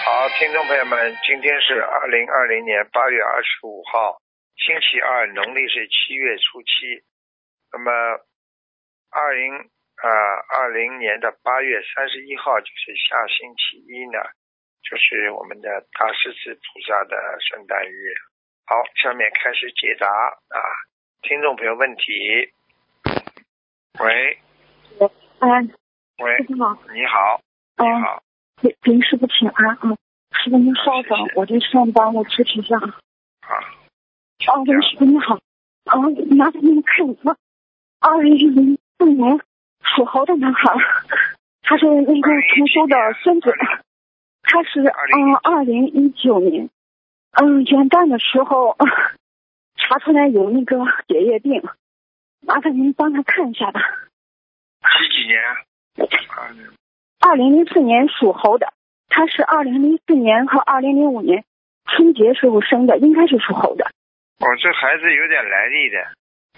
好，听众朋友们，今天是2020年8月25号，星期二，农历是7月初七。那么2020年的8月31号，就是下星期一呢，就是我们的大势至菩萨的圣诞日。好，下面开始解答听众朋友问题。喂，喂， 师傅好， 你好，你好， 给师傅请安啊。师傅您稍等， 谢谢我在上班，我支持一下。 好， 喂，师傅你好，麻烦您看一个2004年属猴的男孩，他是那个同修的孙子，他是2019年元旦的时候查出来有那个血液病，麻烦您帮他看一下吧。 几年 ？2004年属猴的，他是2004年和2005年春节时候生的，应该是属猴的。 这孩子有点来历的，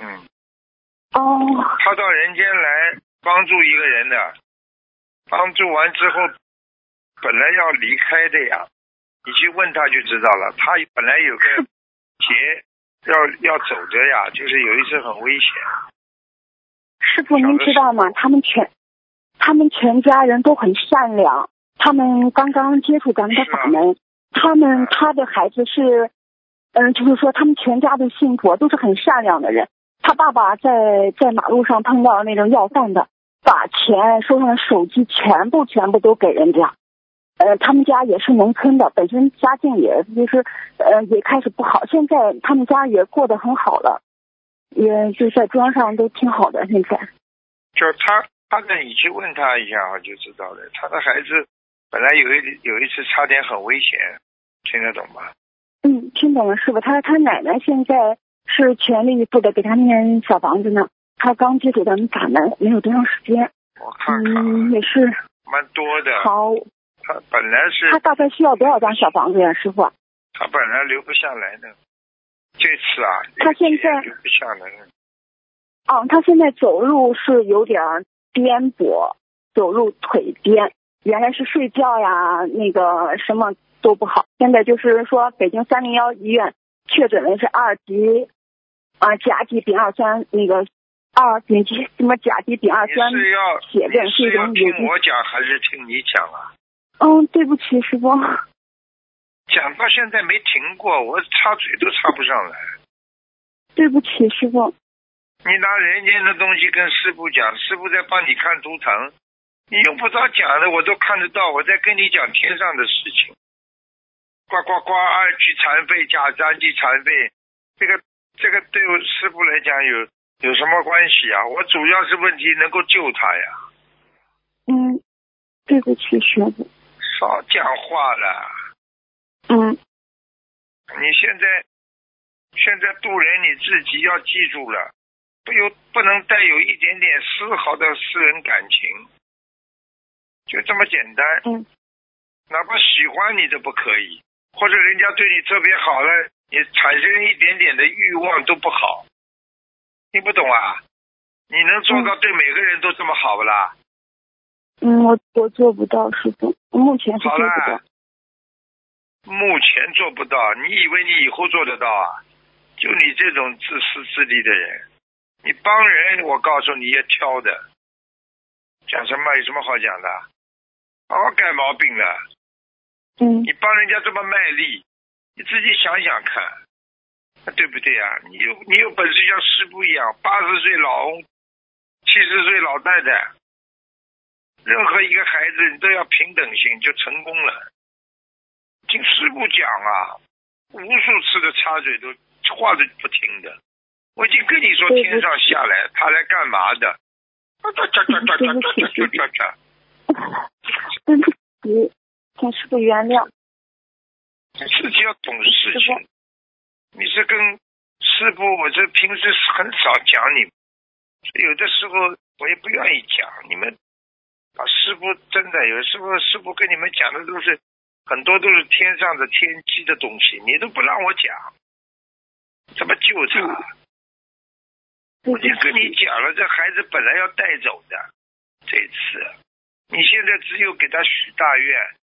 哦， 他到人间来帮助一个人的，帮助完之后本来要离开的呀，你去问他就知道了，他本来有个劫要走的呀，就是有一次很危险。 师傅您知道吗？他们全家人都很善良，他们刚刚接触咱们的法门，他的孩子是就是说他们全家都信佛，都是很善良的人。他爸爸在马路上碰到那种要饭的，把钱手上的手机全部都给人家。他们家也是农村的，本身家境也就是也开始不好，现在他们家也过得很好了，也就在庄上都挺好的。现在就他呢，你去问他一下就知道了。他的孩子本来有一次差点很危险，听得懂吗？ 听懂了，师傅。他奶奶现在是全力以赴的给他念小房子呢。他刚接触咱们法门没有多长时间， 我看看， 也是蛮多的。 好， 他本来是他大概需要多少张小房子呀，师傅？ 他本来留不下来的，这次他现在留不下来了。 他现在走路是有点颠簸，走路腿颠，原来是睡觉呀那个什么都不好，现在就是说北京301医院确诊的是2级甲基丙二酸那个丙基什么甲基丙二酸血症，是一种有听我讲还是听你讲啊？ 对不起师傅， 讲到现在没停过，我插嘴都插不上来。 对不起师傅。 你拿人间的东西跟师父讲，师父在帮你看图腾，你用不着讲的我都看得到，我在跟你讲天上的事情。呱呱呱，2级残废加3级残废，这个对我师父来讲有什么关系啊？我主要是问题能够救他呀。 对不起师父。 少讲话了。你现在渡人，你自己要记住了，不能带有一点点丝毫的私人感情，就这么简单。哪怕喜欢你都不可以，或者人家对你特别好了，你产生一点点的欲望都不好。听不懂啊？你能做到对每个人都这么好不啦？ 我做不到师父，我目前是做不到。 目前做不到，你以为你以后做得到啊？就你这种自私自利的人，你帮人我告诉你也挑的，讲什么有什么好讲的？好好改毛病了。你帮人家这么卖力，你自己想想看，对不对啊？你有本事像师父一样，80岁老翁，70岁老太太，任何一个孩子你都要平等性，就成功了。听师父讲无数次的插嘴都话都不停的，我已经跟你说天上下来他来干嘛的？ 对不起，请师父原谅。 你自己要懂事情。你是跟师父，我这平时很少讲你，有的时候我也不愿意讲。你们把师父真的有时候师父跟你们讲的很多都是天上的天机的东西，你都不让我讲，怎么救他？我已经跟你讲了，这孩子本来要带走的，这次你现在只有给他许大愿，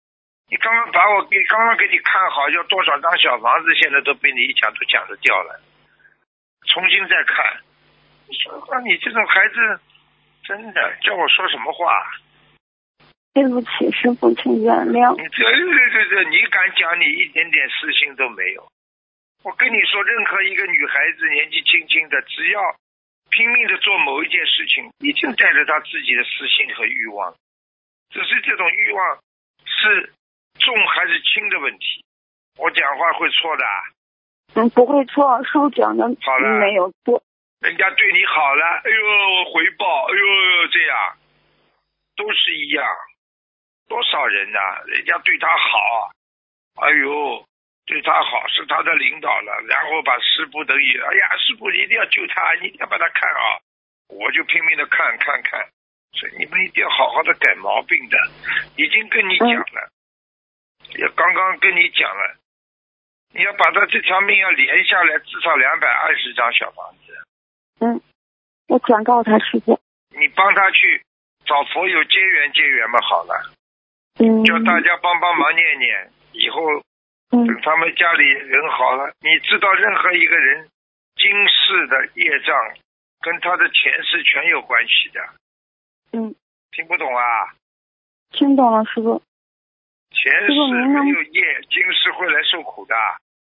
你刚刚给你看好要多少张小房子，现在都被你一讲都讲得掉了，重新再看。说你这种孩子，真的叫我说什么话？ 对不起，师傅，请原谅。 这，你敢讲你一点点私心都没有？我跟你说，任何一个女孩子年纪轻轻的，只要拼命的做某一件事情，已经带着她自己的私心和欲望，只是这种欲望是重还是轻的问题。我讲话会错的？ 不会错，师傅讲的没有错。 人家对你好了，哎呦回报，哎呦这样，都是一样。多少人呐、人家对他好，哎呦对他好，是他的领导了，然后把师父等于，哎呀师父一定要救他，你一定要把他看好，我就拼命的看，所以你们一定要好好的改毛病的，已经跟你讲了，也刚刚跟你讲了，你要把他这条命要连下来，至少220张小房子。 我转告他师父。 你帮他去找佛友结缘嘛，好了。叫大家帮忙念念，以后等他们家里人好了，你知道任何一个人今世的业障跟他的前世全有关系的。听不懂啊？ 听懂了，师傅。 前世没有业，今世会来受苦的。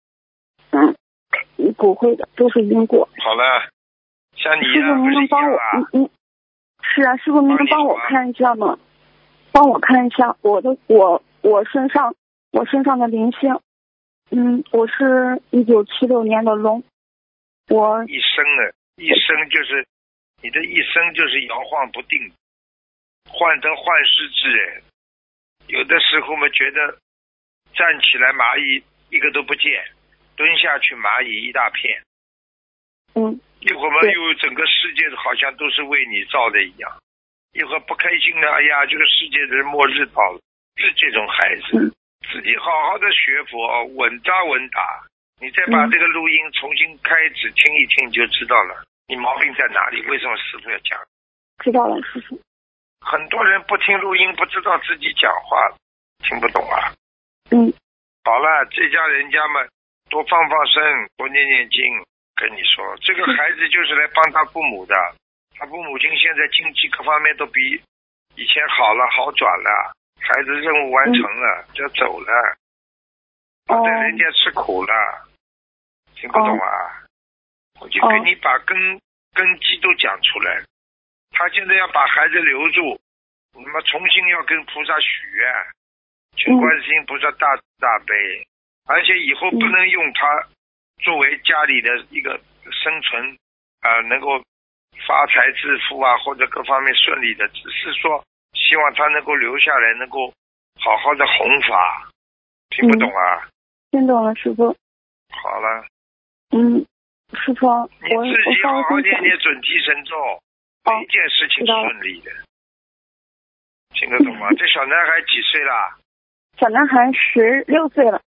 不会的，都是因果。 好了，像你师傅，您能帮我？是啊，师傅，您能帮我看一下吗？帮我看一下我身上的灵性。我是1976年的龙。我一生就是你的一生就是摇晃不定，患得患失之人。有的时候嘛，觉得站起来蚂蚁一个都不见，蹲下去蚂蚁一大片。一会儿嘛，又整个世界好像都是为你造的一样。一会儿不开心的，哎呀，这个世界的末日到了，是这种孩子，自己好好的学佛，稳扎稳打。你再把这个录音重新开始听一听，你就知道了，你毛病在哪里？为什么师父要讲？ 知道了，师父。 很多人不听录音，不知道自己讲话，听不懂啊。好了，这家人家嘛，多放生，多念念经。跟你说，这个孩子就是来帮他父母的。他父母亲现在经济各方面都比以前好了，好转了，孩子任务完成了，就要走了，不带人家吃苦了，听不懂啊？我就给你把根基都讲出来。他现在要把孩子留住，那么重新要跟菩萨许愿，请观世音菩萨大慈大悲，而且以后不能用他作为家里的一个生存能够发财致富啊，或者各方面顺利的，只是说希望他能够留下来，能够好好的弘法。听不懂啊？ 听懂了，师傅。 好了。 师傅， 你自己好好念念准提神咒，每一件事情顺利的。听得懂吗？这小男孩几岁了？ 小男孩16岁了。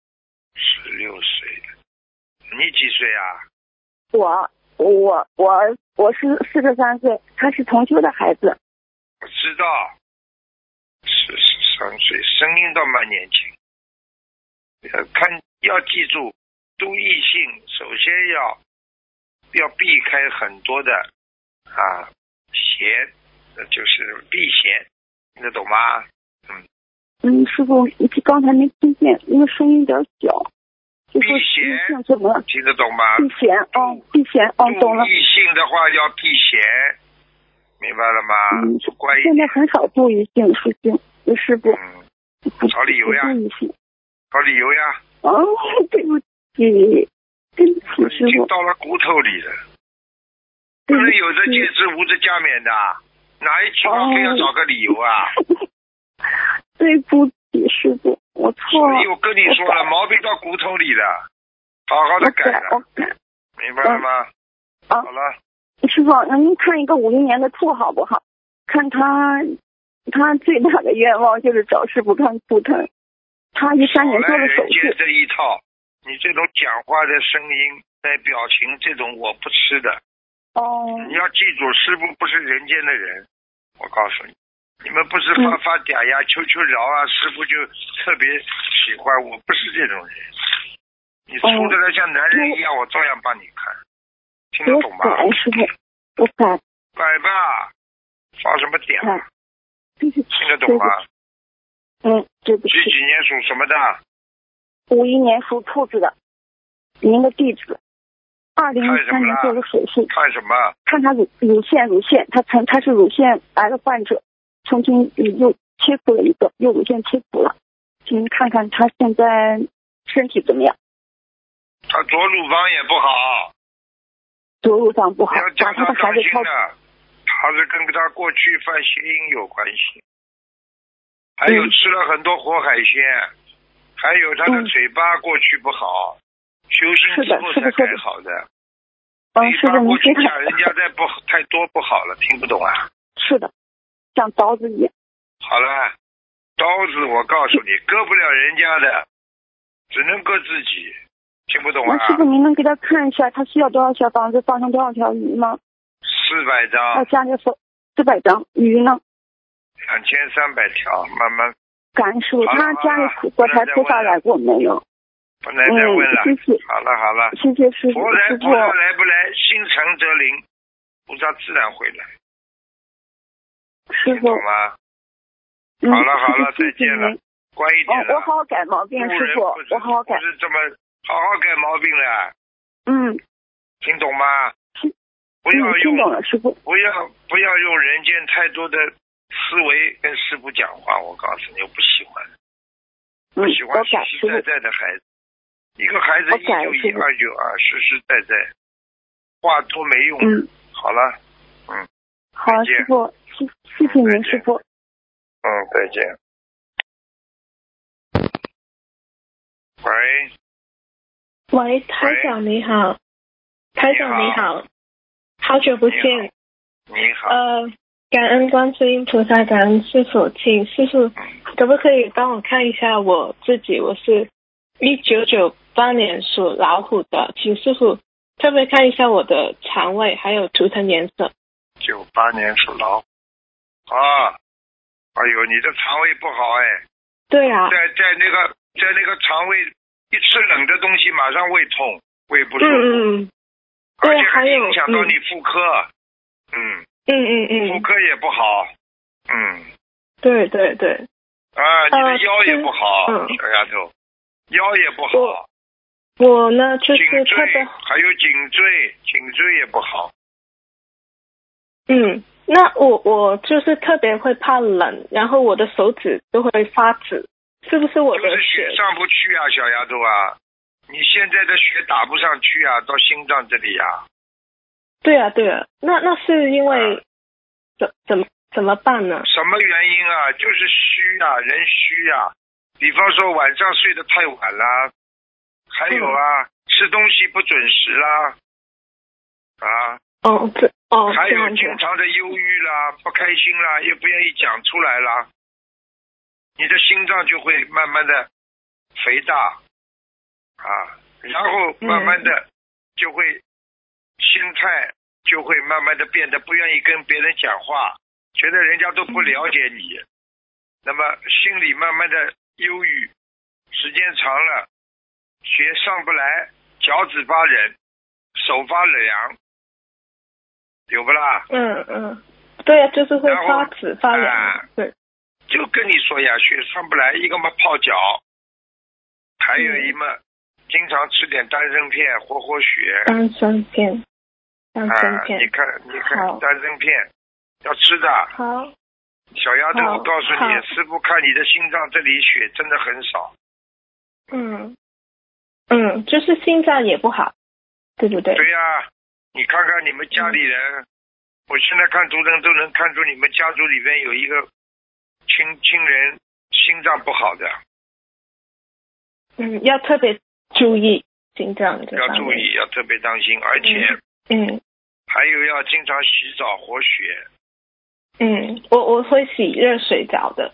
16岁了。你几岁啊？ 我是43岁，他是同修的孩子。 我知道，43岁，声音倒蛮年轻。要记住，度异性首先要避开很多的邪，就是避嫌，听得懂吗？ 师傅，刚才没听见，因为声音有点小。 避嫌怎么听得懂吗？ 避嫌，避嫌，懂了。 异性的话要避嫌，明白了吗？ 现在很少做异性事情，师傅。 找理由呀。找理由呀。 对不起，师傅。 已经到了骨头里了。不能有着戒指无着加冕的，哪一句话非要找个理由啊？ 对不起，师傅，我错了。 所以我跟你说了，毛病到骨头里了，好好的改了，明白了吗？好了。 师傅，那您看一个50年的兔好不好？看他最大的愿望就是找师傅看图腾。他13年做了手术。 这一套，你这种讲话的声音带表情，这种我不吃的。你要记住，师傅不是人间的人，我告诉你。 你们不是发嗲呀、求求饶啊，师傅就特别喜欢。我不是这种人，你出的来像男人一样，我照样帮你看，听得懂吗？ 我改，师傅，我改。 改吧，发什么嗲？ 听得懂吗？ 对不起。 几年属什么的 ？51年属兔子的，您的弟子。2013年做了手术。 看什么？ 看他乳腺，他是乳腺癌的患者，重新又切除了一个，又乳腺切除了，请看看他现在身体怎么样？ 他左乳房也不好。 左乳房不好， 要叫他当心的。 他是跟他过去犯邪淫有关系，还有吃了很多活海鲜，还有他的嘴巴过去不好，修行之后才改好的。嘴巴过去讲人家太多不好了，听不懂啊？ 是的，像刀子一样。 好了，刀子我告诉你，割不了人家的，只能割自己，听不懂啊？ 那师傅您能给他看一下，他需要多少小房子放上多少条鱼吗 ？400张。 要加上400张鱼呢 ？2300条，慢慢。 感恩师傅，他家里佛台菩萨来过没有？ 不能再问了。 谢谢。 好了。 谢谢师傅。 佛来菩萨来不来，心诚则灵，菩萨自然会来。 师傅。 懂吗？好了，再见了。乖一点了。 我好好改毛病，师傅，我好好改。 不是这么好好改毛病了。听懂吗？不要用。 听懂了，师傅。 不要用人间太多的思维跟师傅讲话，我告诉你，我不喜欢。不喜欢实实在在的孩子。一个孩子191、292，实实在在，话多没用。好了， 好，师傅，谢谢您，师傅。 再见。 喂，台长你好，台长你好，好久不见。 你好。 感恩观世音菩萨，感恩师父，请师父可不可以帮我看一下我自己？我是1998年属老虎的，请师父特别看一下我的肠胃还有图腾颜色。 98年属老虎啊！哎呦，你的肠胃不好哎。 对啊。 在那个肠胃一吃冷的东西，马上胃痛，胃不舒服。而且还影响到你妇科。妇科也不好。 对。 你的腰也不好，小丫头，腰也不好。 我呢就是特别还有颈椎也不好。 那我就是特别会怕冷，然后我的手指都会发紫，是不是我的就是血上不去啊，小丫头啊，你现在的血打不上去啊，到心脏这里啊。 对啊，那是因为怎么办呢？ 什么原因啊？就是虚啊，人虚啊。比方说晚上睡得太晚啦，还有吃东西不准时啦，还有经常的忧郁啦，不开心啦，也不愿意讲出来啦，你的心脏就会慢慢的肥大然后慢慢的就会心态就会慢慢的变得不愿意跟别人讲话，觉得人家都不了解你，那么心里慢慢的忧郁，时间长了血上不来，脚趾发冷，手发凉，有不啦？ 对啊，就是会发紫发凉。对， 就跟你说呀，血上不来，一个嘛泡脚，还有一嘛经常吃点丹参片活血。 丹参片。 你看丹参片要吃的。 好。 小丫头，我告诉你，师傅看你的心脏这里血真的很少。 就是心脏也不好，对不对？ 对呀，你看看你们家里人，我现在看图腾都能看出你们家族里面有一个亲人心脏不好的。 要特别注意心脏这方面。 要注意，要特别当心，而且还有要经常洗澡活血。 我会洗热水澡的。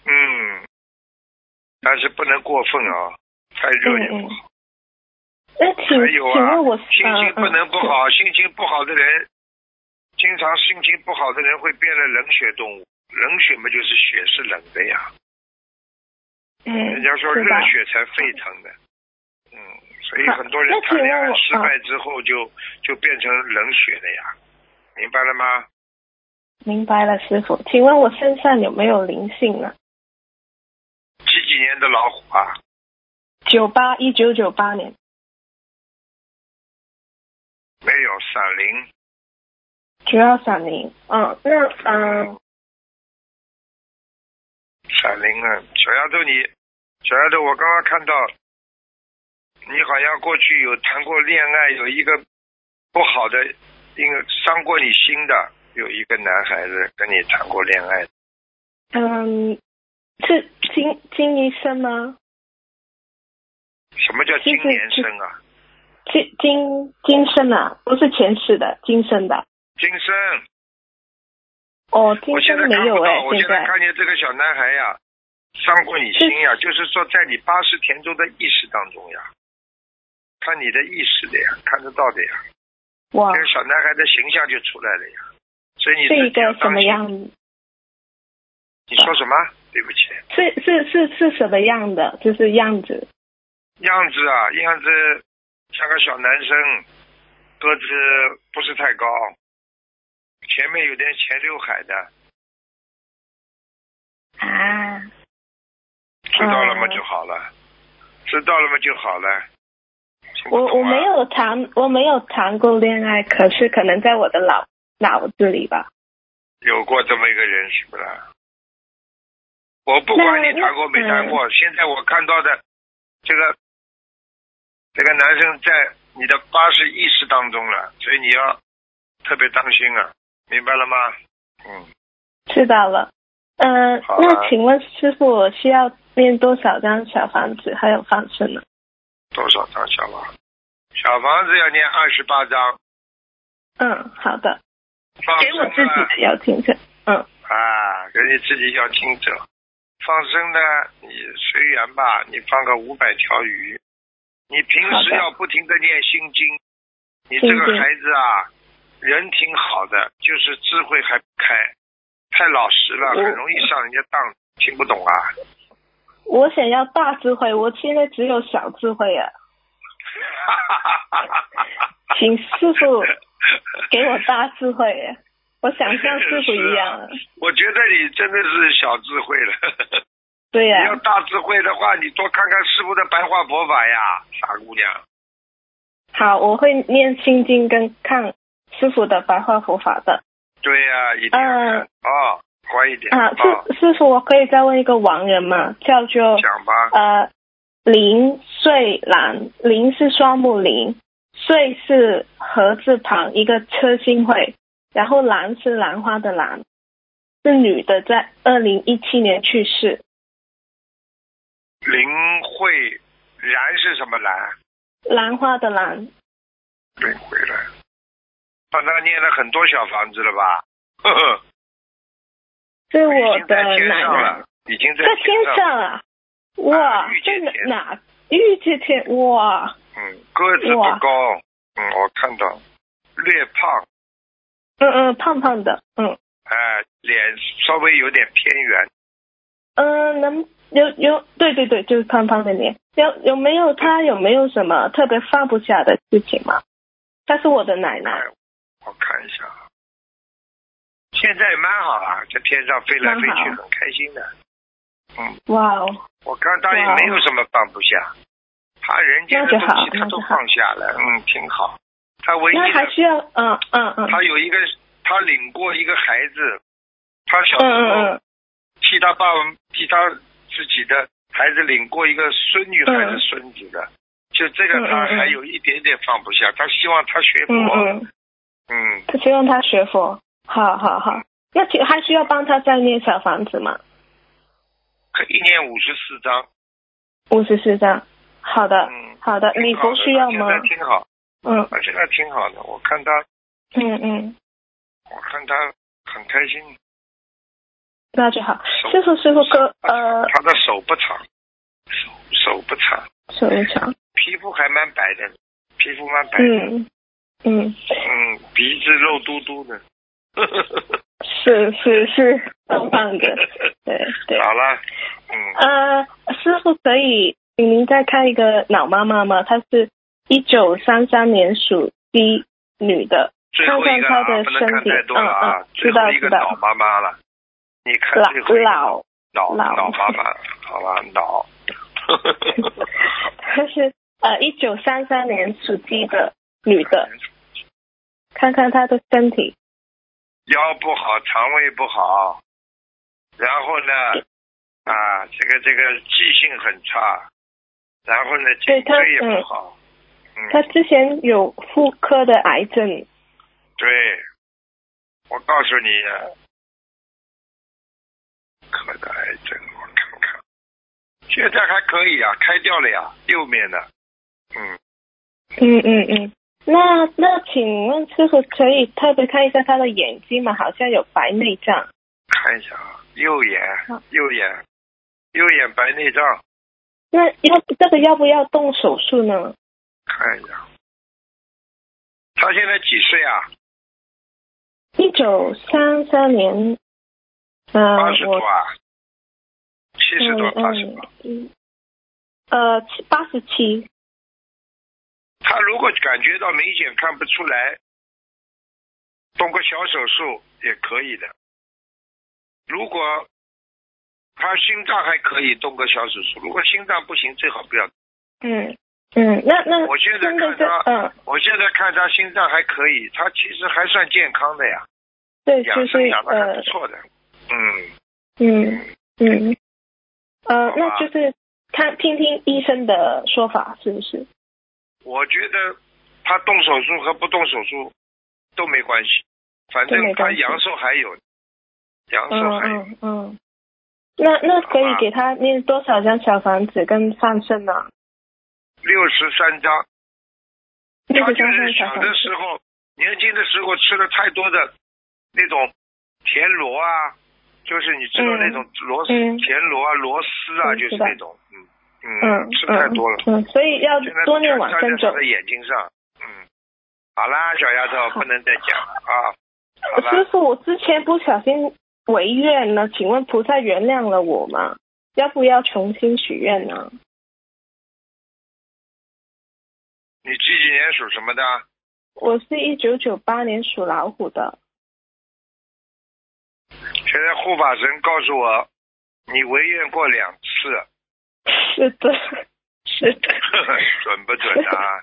但是不能过分啊，太热也不好。 请问我心情不能不好，心情不好的人，经常心情不好的人会变成冷血动物， 冷血嘛，就是血是冷的呀。人家说热血才沸腾的。所以很多人谈恋爱失败之后就变成冷血的呀，明白了吗？ 明白了，师傅。请问我身上有没有灵性呢？ 几年的老虎啊 1998年。 没有，闪灵。 主要闪灵。 闪灵啊，小丫头，我刚刚看到你好像过去有谈过恋爱，有一个不好的，因为伤过你心的，有一个男孩子跟你谈过恋爱。 是金医生吗？ 什么叫金年生啊？ 今生啊，不是前世的，今生的。 今生。 今生没有我现在看见这个小男孩呀，伤过你心呀，就是说在你八识田中的意识当中呀，看你的意识的呀，看得到的呀。哇！这个小男孩的形象就出来了呀，所以你是一个什么样子？ 你说什么？对不起。 是什么样的？就是样子。 样子像个小男生，个子不是太高，前面有点前刘海的。 啊。 知道了吗就好了。知道了吗就好了。 我没有谈过恋爱，可是可能在我的脑子里吧。 有过这么一个人是不是？我不管你谈过没谈过，现在我看到的这个男生在你的八识意识当中了，所以你要特别当心啊，明白了吗？ 知道了。那请问师傅，我需要念多少张小房子还有放生呢？ 多少张小房子？小房子要念28张。 好的。 给我自己的要听者。 给你自己要听者。放生呢，你随缘吧，你放个500条鱼。你平时要不停的念心经。你这个孩子啊，人挺好的，就是智慧还不开，太老实了，很容易上人家当，听不懂啊。 我想要大智慧，我现在只有小智慧啊。请师傅给我大智慧啊，我想像师傅一样。 我觉得你真的是小智慧了。 对呀。 你要大智慧的话，你多看看师傅的白话佛法呀，傻姑娘。 好，我会念心经跟看师傅的白话佛法的。 对呀，一定要看。乖一点。 师傅，我可以再问一个亡人吗？叫做讲吧。 林穗兰，林是双木林，穗是禾字旁一个车心会，然后兰是兰花的兰，是女的，在2017年去世。 林慧兰是什么兰？ 兰花的兰。 林慧兰，帮他念了很多小房子了吧？呵呵。 是我的奶奶。 已经在天上啊！哇，在哪？玉界天哇！ 个子不高，我看到，略胖。 胖胖的， 脸稍微有点偏圆。 对，就是胖胖的脸。有没有什么特别放不下的事情吗？她是我的奶奶。 我看一下，现在蛮好啊，在天上飞来飞去，很开心的。 哇哦！ 我看他也没有什么放不下，他人间的东西他都放下了，挺好。他唯一的还需要他有一个，他领过一个孩子，他小时候替他自己的孩子领过一个孙女还是孙子的，就这个他还有一点点放不下，他希望他学佛。 他希望他学佛。好。那还需要帮他再念小房子吗？ 可以念54张。 54张。好的。礼佛需要吗？ 现在挺好。现在挺好的，我看他。我看他很开心。 那就好。师傅哥， 他的手不长，手不长。 手不长。 皮肤还蛮白的，鼻子肉嘟嘟的。 是棒棒的，对对。 好了， 师傅可以您再看一个老妈妈吗？她是1933年属鸡女的， 最后一个看看她的不能身体。 看太多了啊，最后一个老妈妈了，你看最后一个老妈妈，好吧，老。 她是1933年属鸡的女的，看看她的身体。 腰不好，肠胃不好，然后呢，这个记性很差，然后呢，颈椎也不好。 他之前有妇科的癌症。 对，我告诉你，科的癌症，我看看，现在还可以啊，开掉了呀，右面的。 那请问师傅可以特别看一下他的眼睛吗？好像有白内障。 看一下啊，右眼白内障。 那这个要不要动手术呢？ 看一下，他现在几岁啊 ？1933年 ，80多啊，70多，80多 ，87。 他如果感觉到明显看不出来，动个小手术也可以的。如果他心脏还可以，动个小手术；如果心脏不行，最好不要。 那我现在看他，我现在看他心脏还可以，他其实还算健康的呀。 对， 养生养的还不错的。 那就是听听医生的说法，是不是？ 我觉得他动手术和不动手术都没关系，反正他阳寿还有， 那可以给他念多少张小房子跟上身呢 ？63张。他就是小的时候，年轻的时候吃了太多的那种田螺啊，就是你知道那种田螺啊、螺丝啊，就是那种，吃太多了。 所以要多念往生咒。 在眼睛上。好啦，小丫头，不能再讲了啊。好了。 师傅，我之前不小心违愿了，请问菩萨原谅了我吗？要不要重新许愿呢？ 你几年属什么的？ 我是1998年属老虎的。 现在护法神告诉我，你违愿过2次。 是的。 准不准啊？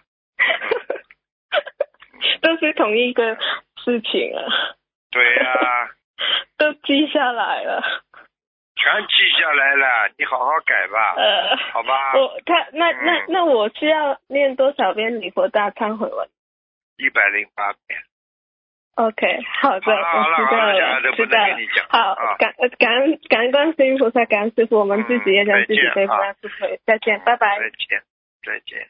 都是同一个事情啊。 对呀。 都记下来了。 全记下来了，你好好改吧。好吧。 那我需要念多少遍礼佛大忏悔文 ？108遍。 OK， 好的，我知道了。好，感恩观世音菩萨，感恩师傅，我们自己也将自己背负到智慧。再见，拜拜。 再见。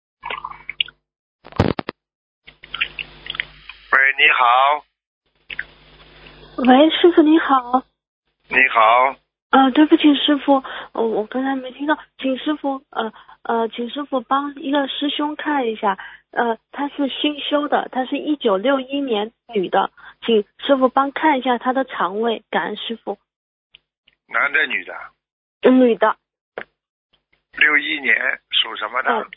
喂，你好。 喂，师傅你好。 你好。 对不起师傅，我刚才没听到，请师傅帮一个师兄看一下，他是新修的，他是1961年女的，请师傅帮看一下他的肠胃，感恩师傅。 男的女的？ 女的。 61年属什么的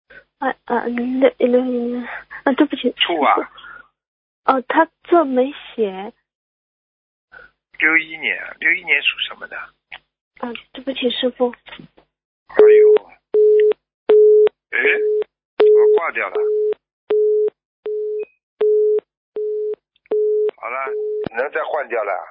？61年，对不起。 兔啊？ 他这没写。 61年属什么的？ 对不起师傅。 哎呦，怎么挂掉了？好了，能再换掉了。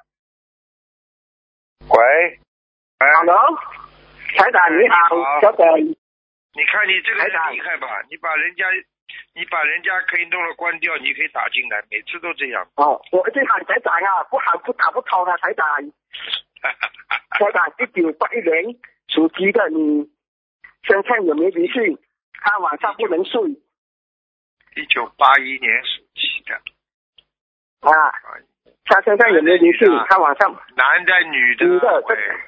喂 ，Hello， 台长你好，小等。 你看你这个人厉害吧？你把人家可以弄了关掉，你可以打进来，每次都这样。 我最喊台长啊，不喊不打不通啊，台长。台长，1981年属鸡的，你身上有没有灵性？他晚上不能睡。 1981年属鸡的。 他身上有没有灵性？他晚上。 男的女的？ 女的。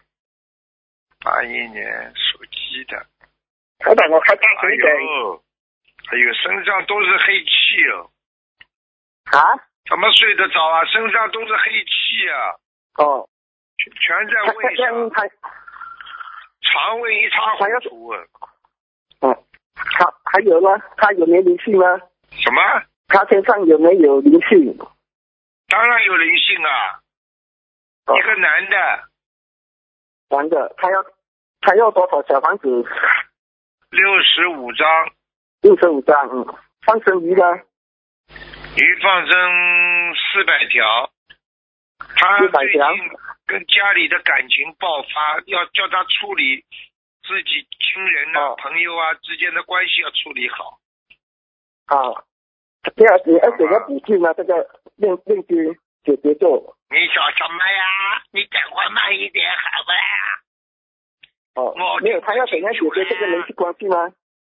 81年属鸡的。 台长，我开大声一点。 哎呦，身上都是黑气哦。 怎么睡得着啊？身上都是黑气啊！ 哦， 全在胃上，肠胃一塌糊涂啊！ 哦，他还有呢？他有没有灵性呢？ 什么？ 他身上有没有灵性？ 当然有灵性啊！一个男的。 男的，他要多少小房子 ？65张。 65张，放生鱼呢？ 鱼放生400条。他最近跟家里的感情爆发，要叫他处理自己亲人啊、朋友啊之间的关系要处理好。 啊，第二你要怎么补救呢？这个练习解决咒。 你说什么呀？你讲话慢一点好不啦？ 哦，没有，他要怎样解决这个人际关系呢？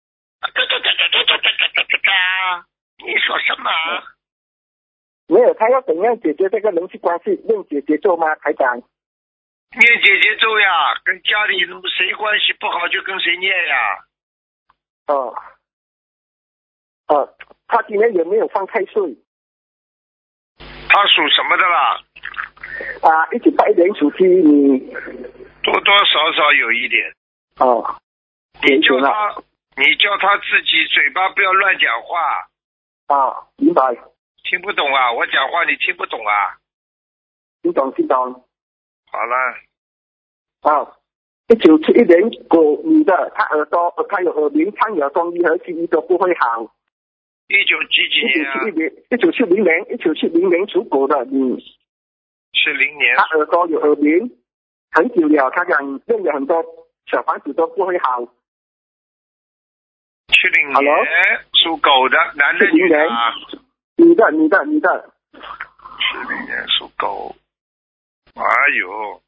你说什么？ 没有，他要怎样解决这个人际关系？用解决咒吗，台长？ 念解结咒呀，跟家里谁关系不好就跟谁念呀。 他今年有没有犯太岁？ 他属什么的啦 ？1981年属鸡，你多多少少有一点。你叫他自己嘴巴不要乱讲话。 明白。 听不懂啊？我讲话你听不懂啊？ 听懂。 好了。 1971年狗女的，她她有耳鸣、苍耳、中医和西医都不会好。 1970年 1970年属狗的女。 70年。 她耳朵有耳鸣，很久了，她讲用了很多小房子都不会好。 70年属狗的，男的女的啊？ 女的。 70年属狗。哎呦，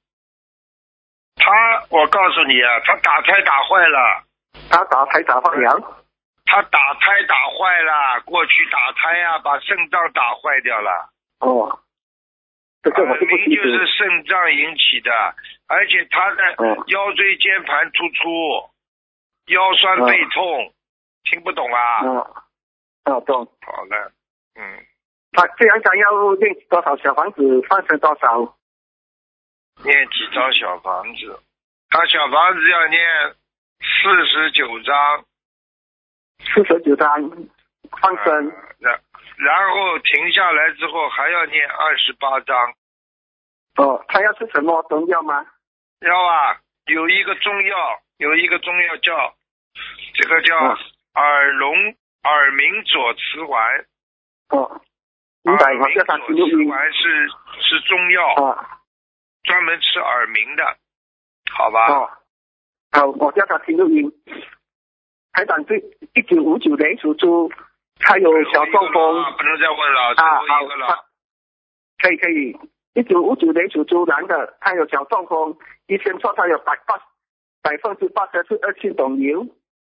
我告诉你啊，他打胎打坏了。 他打胎打坏了。 他打胎打坏了，过去打胎啊，把肾脏打坏掉了。 这个我就不清楚。 就是肾脏引起的，而且他的腰椎间盘突出，腰酸背痛，听不懂啊？ 懂。 好了， 他这样想要念多少小房子，放生多少？ 念几张小房子？他小房子要念49张。 49张放生。 然后停下来之后还要念28张。 他要吃什么中药吗？ 要啊，有一个中药叫这个叫耳鸣左慈丸。 明白。 耳鸣左慈丸是中药。专门吃耳鸣的，好吧？ 我叫他听录音。台长对1959年属猪，他有小中风。 不能再问了，最后一个了。 可以。1959年属猪男的，他有小中风，医生说他有80%是恶性肿瘤。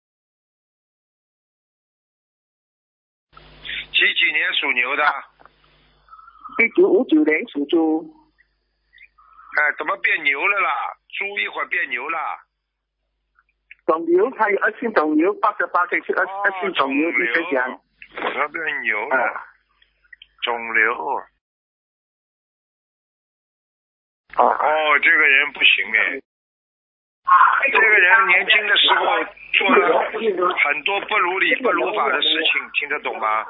几年属牛的 ？1959年属猪。 怎么变牛了啦？猪一会儿变牛了。 肿瘤，他有恶性肿瘤，88岁是恶性肿瘤，医生讲。 他变牛了。肿瘤。这个人不行哎。这个人年轻的时候做了很多不如理不如法的事情，听得懂吗？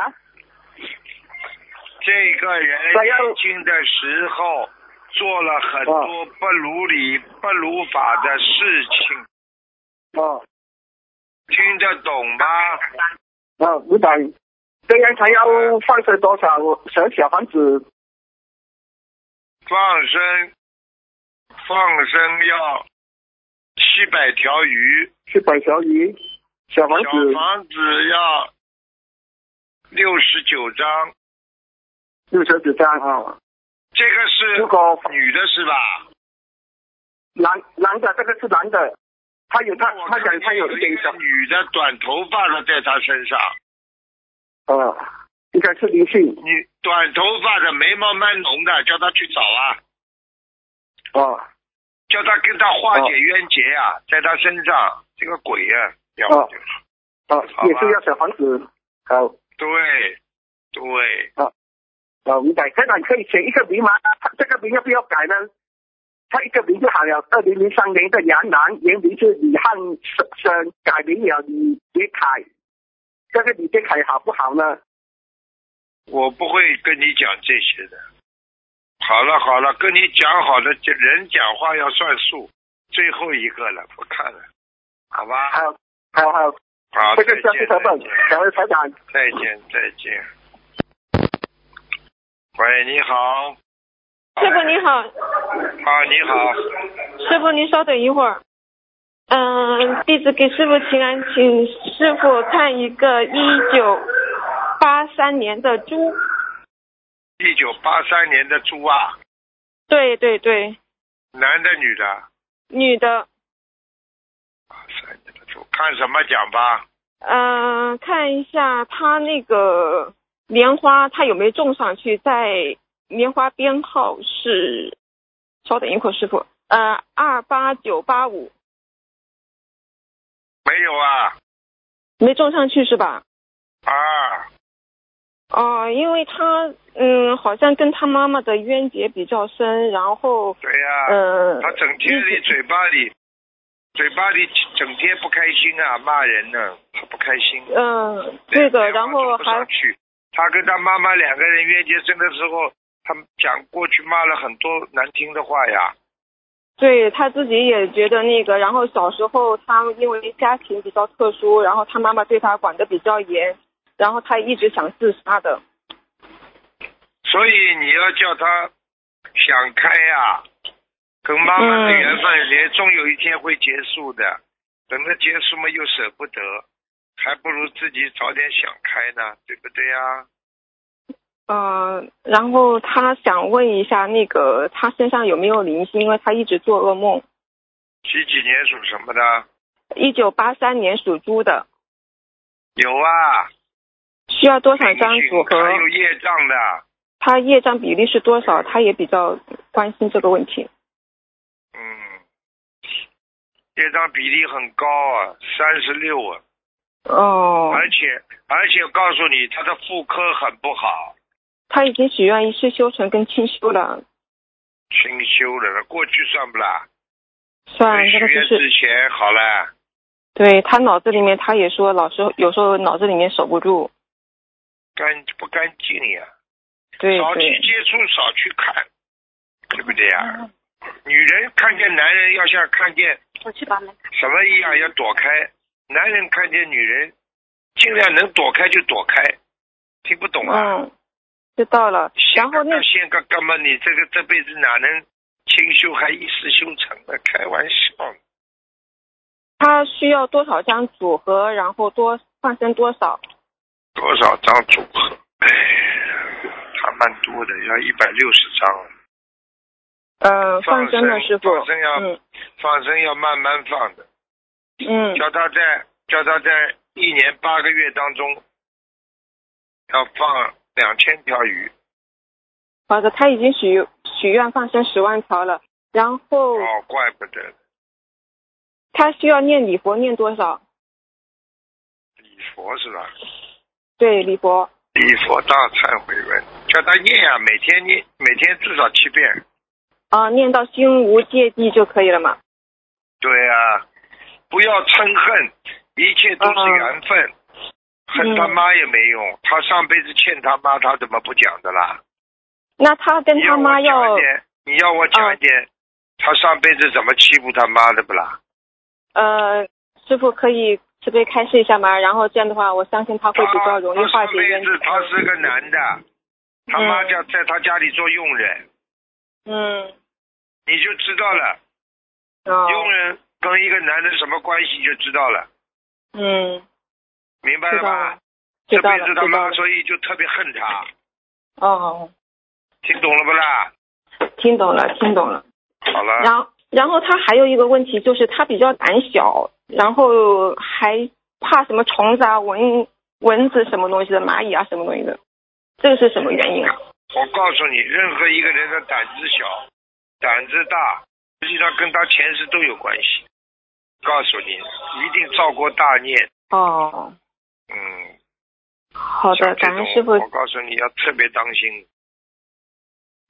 这个人年轻的时候做了很多不如理不如法的事情。听得懂吗？ 明白。这样他要放生多少小房子？ 放生要700条鱼。 700条鱼。小房子要69张。 69张这个是女的是吧？ 男的，这个是男的。他讲他有一点小女的短头发的在他身上。 应该是灵性。 你短头发的眉毛蛮浓的，叫他去找啊。叫他跟他化解冤结啊，在他身上这个鬼啊，要也是要小房子。好。 对。 明白。台长可以写一个名吗？这个名要不要改呢？他一个名就好了。2003年的杨澜，原名是李汉生，改名了李杰凯。这个李杰凯好不好呢？ 我不会跟你讲这些的。好了，跟你讲好的，人讲话要算数。最后一个了，不看了，好吧？ 好， 好， 这个消息成本，感恩台长。 再见。喂，你好。 师傅你好。 你好。 师傅您稍等一会儿。弟子给师傅请安，请师傅看一个1983年的猪。 1983年的猪啊？ 对。 男的女的？ 女的。 83年的猪，看什么讲吧？ 看一下他那个莲花，他有没有种上去？在莲花编号是，稍等一会儿，师傅，28985。 没有啊。 没种上去是吧？因为他好像跟他妈妈的冤结比较深，然后对呀，他整天的嘴巴里整天不开心啊，骂人呢，他不开心。 对的，然后还他跟他妈妈两个人冤结深的时候，他们讲过去骂了很多难听的话呀。 对，他自己也觉得那个，然后小时候他因为家庭比较特殊，然后他妈妈对他管得比较严，然后他一直想自杀的。 所以你要叫他想开呀，跟妈妈的缘分也终有一天会结束的，等着结束嘛又舍不得，还不如自己早点想开呢，对不对呀？ 然后他想问一下，那个他身上有没有灵性？因为他一直做噩梦。 几年属什么的 ？1983年属猪的。 有啊。 需要多少张组合？ 还有业障的。 他业障比例是多少？他也比较关心这个问题。 业障比例很高啊，36啊。而且告诉你，他的妇科很不好。 他已经许愿一世修成跟清修了。 清修了，过去算不啦？ 算，这个许愿之前好了。 对，他脑子里面他也说，有时候脑子里面守不住。 不干净呀。 对。 少去接触，少去看，对不对呀？女人看见男人要像看见什么一样，要躲开。男人看见女人，尽量能躲开就躲开。听不懂啊？ 知道了。然后先干嘛？你这辈子哪能清修还一世修成呢？开玩笑。 他需要多少张组合？然后放生多少？ 多少张组合？还蛮多的，要160张。 放生的师傅。 放生要慢慢放的。叫他在1年8个月当中要放2000条鱼。 好的，他已经许愿放生10万条了，然后怪不得。 他需要念礼佛念多少？ 礼佛是吧？ 对，礼佛大忏悔文，叫他念啊，每天至少7遍。 念到心无芥蒂就可以了嘛？ 对啊，不要嗔恨，一切都是缘分。恨他妈也没用，他上辈子欠他妈，他怎么不讲的啦？ 那他跟他妈你要我讲一点，他上辈子怎么欺负他妈的不啦？ 师傅可以慈悲开示一下吗？然后这样的话，我相信他会比较容易化解冤结。 他是个男的，他妈在他家里做佣人。你就知道了。佣人跟一个男人什么关系就知道了。明白了吧？这辈子他妈，所以就特别恨他。听懂了不啦？ 听懂了。 好了。 然后他还有一个问题，就是他比较胆小，然后还怕什么虫子啊、蚊子什么东西的、蚂蚁啊什么东西的，这个是什么原因啊？ 我告诉你，任何一个人的胆子小、胆子大，实际上跟他前世都有关系。告诉你，一定造过大孽。 好的，感恩师傅。 我告诉你要特别当心。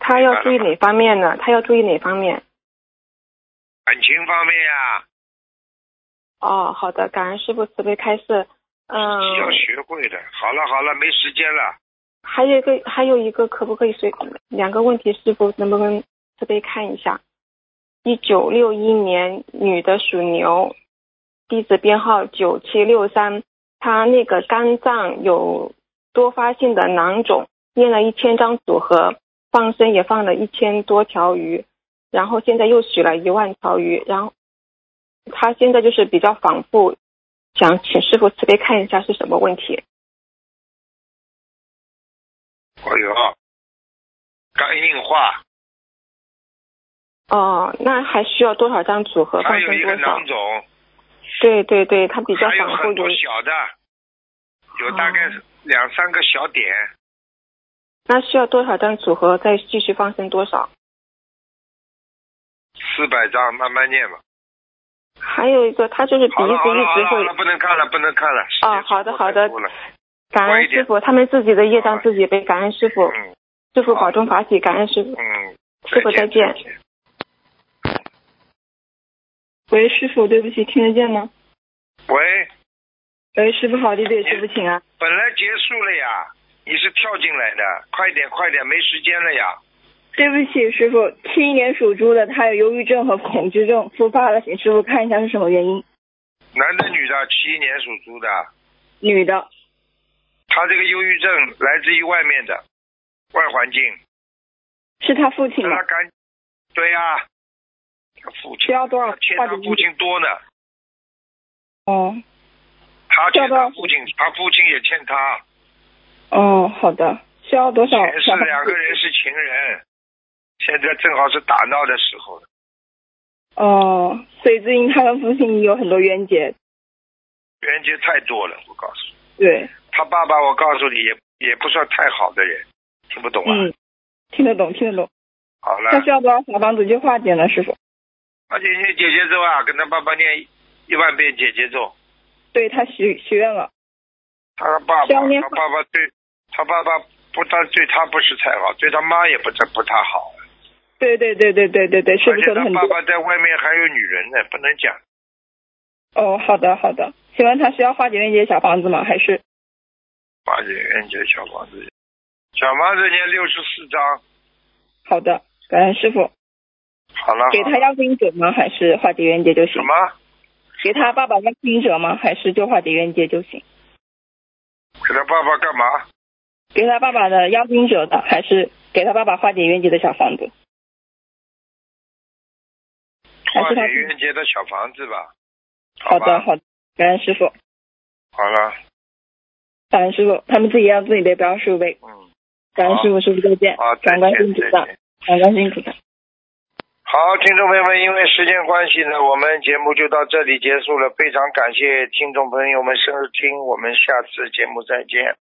他要注意哪方面呢？他要注意哪方面？ 感情方面呀。 哦，好的，感恩师傅慈悲开示。 要学会的。好了，没时间了。 还有一个，可不可以两个问题，师傅能不能慈悲看一下？1961年女的属牛，地址编号9763，她那个肝脏有多发性的囊肿，念了1000张组合，放生也放了1000多条鱼，然后现在又许了1万条鱼，然后她现在就是比较反复，想请师傅慈悲看一下是什么问题。 哎呦，肝硬化。 哦，那还需要多少张组合？ 还有一个囊肿。 对，它比较反复。 还有很多小的，有大概2-3个小点。 那需要多少张组合？再继续放生多少 ？400张，慢慢念吧。 还有一个，他就是鼻子一直会。 好了，不能看了。 哦，好的。感恩师傅，他们自己的业障自己背，感恩师傅。师傅保重法体，感恩师傅。师傅再见。喂，师傅，对不起，听得见吗？喂，师傅好，弟弟，师傅请啊。 本来结束了呀，你是跳进来的，快点，没时间了呀。 对不起，师傅，71年属猪的，他有忧郁症和恐惧症复发了，请师傅看一下是什么原因。 男的女的？71年属猪的。 女的。 他这个忧郁症来自于外面的外环境。 是他父亲吗？ 对呀，他父亲。 需要多少？ 欠他父亲多呢。 哦。 他欠他父亲，他父亲也欠他。 哦，好的。需要多少？ 前世2个人是情人，现在正好是打闹的时候。 哦，所以最近他跟父亲有很多冤结。 冤结太多了，我告诉你。 对。 他爸爸，我告诉你也不算太好的人，听不懂啊？ 听得懂。 好了。 他需要多少小房子去化解呢，师傅？ 而且念姐姐咒啊，跟他爸爸念1万遍姐姐咒。 对，他许愿了。 他爸爸不但对他不是太好，对他妈也不太好。 对，师傅说的很对。 而且他爸爸在外面还有女人呢，不能讲。 哦，好的。请问他需要化解冤结小房子吗？还是？ 化解冤结小房子念64张。 好的，感恩师傅。 好了。 给他要经者吗？还是化解冤结就行？ 什么？ 给他爸爸要经者吗？还是就化解冤结就行？ 给他爸爸干嘛？ 给他爸爸的要经者的，还是给他爸爸化解冤结的小房子？ 化解冤结的小房子吧。 好的，感恩师傅。 好了。 感恩师傅，他们自己要自己的标数位。感恩师傅，师傅再见。感恩辛苦的，感恩辛苦的。 好，听众朋友们，因为时间关系呢，我们节目就到这里结束了。非常感谢听众朋友们收听，我们下次节目再见。